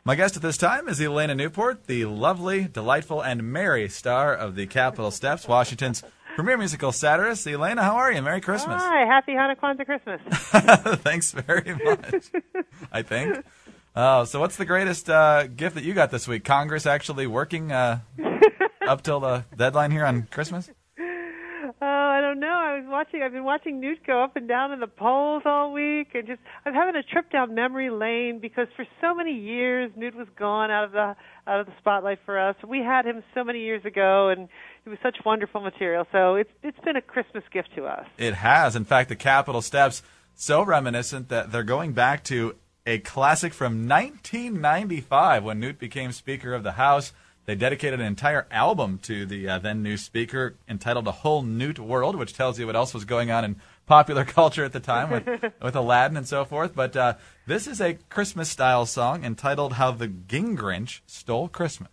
My guest at this time is Elena Newport, the lovely, delightful, and merry star of the Capitol Steps, Washington's premier musical satirist. Elena, how are you? Merry Christmas. Hi, happy Hanukkah Christmas. Thanks very much, I think. So what's the greatest gift that you got this week? Congress actually working up till the deadline here on Christmas? Oh, I don't know. I've been watching Newt go up and down in the polls all week, and I'm having a trip down memory lane because for so many years Newt was gone out of the spotlight for us. We had him so many years ago, and it was such wonderful material. So it's been a Christmas gift to us. It has. In fact, the Capitol Steps so reminiscent that they're going back to a classic from 1995 when Newt became Speaker of the House. They dedicated an entire album to the then new Speaker entitled A Whole Newt World, which tells you what else was going on in popular culture at the time with Aladdin and so forth. But this is a Christmas-style song entitled How the Gingrinch Stole Christmas.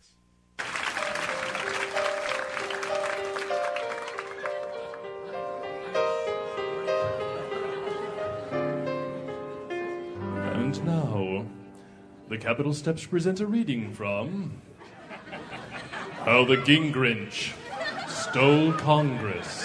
And now, the Capitol Steps present a reading from How the Gingrinch Stole Congress.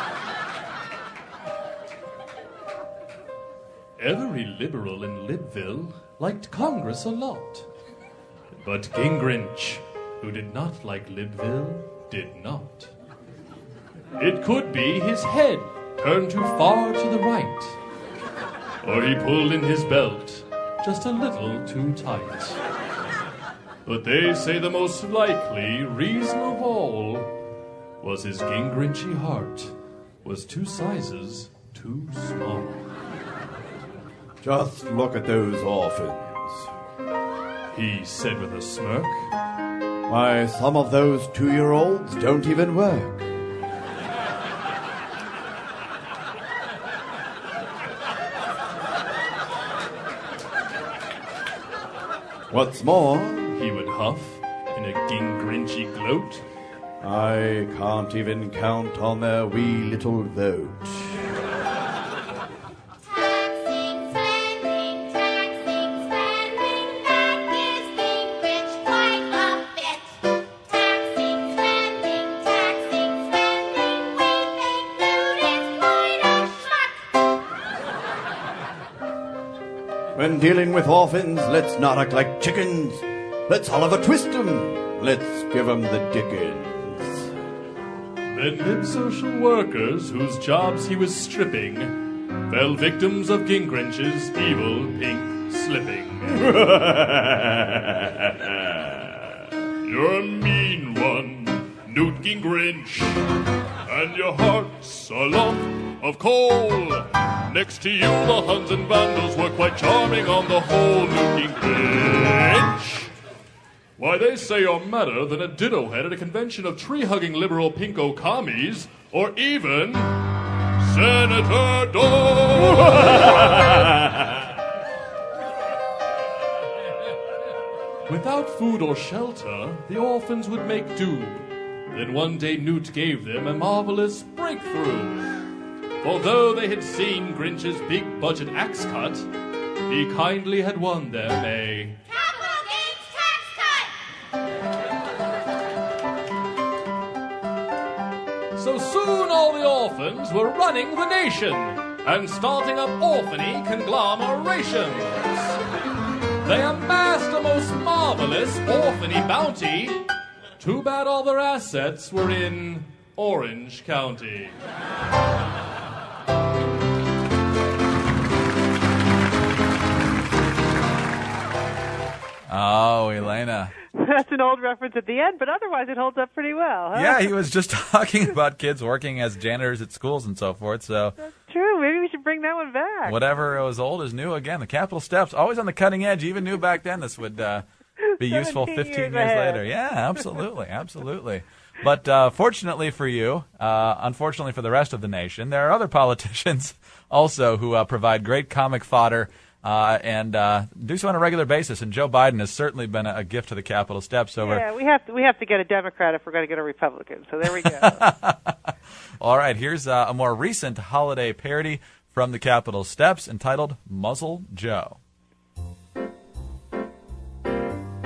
Every liberal in Libville liked Congress a lot. But Gingrinch, who did not like Libville, did not. It could be his head turned too far to the right, or he pulled in his belt just a little too tight. But they say the most likely reason of all was his gingrinchy heart was 2 sizes too small. Just look at those orphans, he said with a smirk. Why, some of those 2-year-olds don't even work. What's more, he would huff in a gingrinchy gloat, I can't even count on their wee little vote. Taxing, spending, that gives Gingrich quite a bit. Taxing, spending, we think Newt is quite a schmuck. When dealing with orphans, let's not act like chickens. Let's Oliver Twist 'em. Let's give 'em the dickens. Then lib social workers whose jobs he was stripping fell victims of Gingrinch's evil pink slipping. You're a mean one, Newt Gingrich, and your heart's a lump of coal. Next to you, the Huns and Vandals were quite charming on the whole, Newt Gingrich. Why, they say you're madder than a ditto head at a convention of tree-hugging liberal pinko commies, or even Senator Dole. Without food or shelter, the orphans would make do. Then one day Newt gave them a marvelous breakthrough. Although they had seen Grinch's big-budget axe cut, he kindly had won them a Capital gains tax cut. So soon all the orphans were running the nation and starting up orphany conglomerations. They amassed a most marvelous orphany bounty. Too bad all their assets were in Orange County. Oh, Elena. That's an old reference at the end, but otherwise it holds up pretty well, huh? Yeah, he was just talking about kids working as janitors at schools and so forth, so That's true. Maybe we should bring that one back. whatever was old is new again. The Capitol Steps, always on the cutting edge. Even knew back then this would be useful 15 years ahead. later. Yeah, absolutely, absolutely. But fortunately for you, unfortunately for the rest of the nation, there are other politicians also who provide great comic fodder and do so on a regular basis. And Joe Biden has certainly been a gift to the Capitol Steps. Yeah, we have to get a Democrat if we're going to get a Republican. So there we go. All right, here's a more recent holiday parody from the Capitol Steps entitled Muzzle Joe.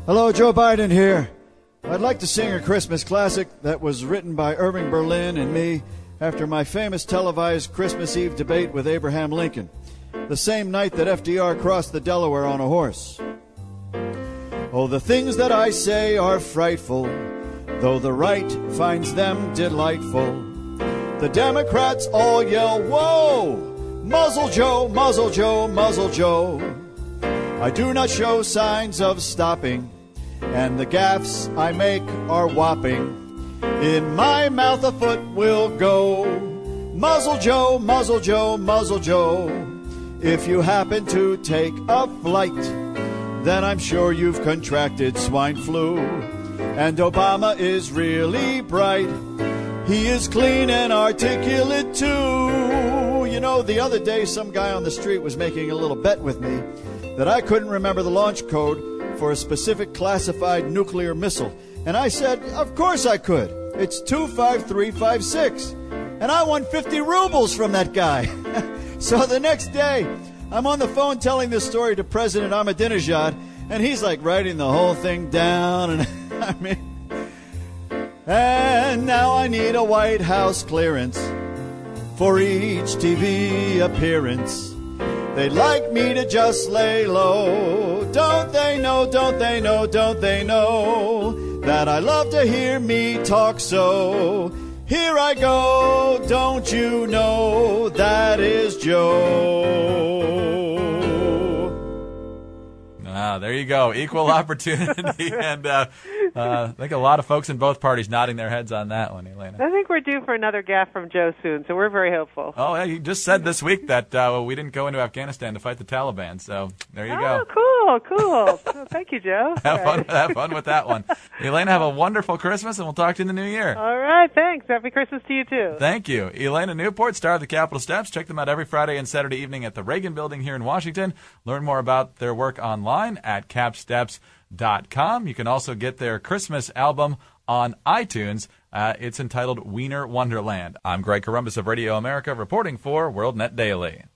Hello, Joe Biden here. I'd like to sing a Christmas classic that was written by Irving Berlin and me after my famous televised Christmas Eve debate with Abraham Lincoln, the same night that FDR crossed the Delaware on a horse. Oh, the things that I say are frightful, though the right finds them delightful. The Democrats all yell, whoa! Muzzle Joe, muzzle Joe, muzzle Joe. I do not show signs of stopping, and the gaffes I make are whopping. In my mouth a foot will go. Muzzle Joe, muzzle Joe, muzzle Joe. If you happen to take a flight, then I'm sure you've contracted swine flu. And Obama is really bright. He is clean and articulate too. You know, the other day some guy on the street was making a little bet with me that I couldn't remember the launch code for a specific classified nuclear missile. And I said, of course I could. It's 25356. And I won 50 rubles from that guy. So the next day, I'm on the phone telling this story to President Ahmadinejad, and he's like writing the whole thing down. And I mean, and now I need a White House clearance for each TV appearance. They'd like me to just lay low. Don't they know, don't they know, don't they know that I love to hear me talk so? Here I go, don't you know that is Joe? There you go. Equal opportunity. And I think a lot of folks in both parties nodding their heads on that one, Elena. I think we're due for another gaffe from Joe soon, so we're very hopeful. Oh, yeah, you just said this week that we didn't go into Afghanistan to fight the Taliban, so there you go. Oh, cool. Oh, thank you, Joe. Have fun with that one. Elena, have a wonderful Christmas, and we'll talk to you in the new year. All right, thanks. Happy Christmas to you, too. Thank you. Elena Newport, star of the Capitol Steps. Check them out every Friday and Saturday evening at the Reagan Building here in Washington. Learn more about their work online at capsteps.com. You can also get their Christmas album on iTunes. It's entitled Wiener Wonderland. I'm Greg Corombos of Radio America, reporting for WorldNet Daily.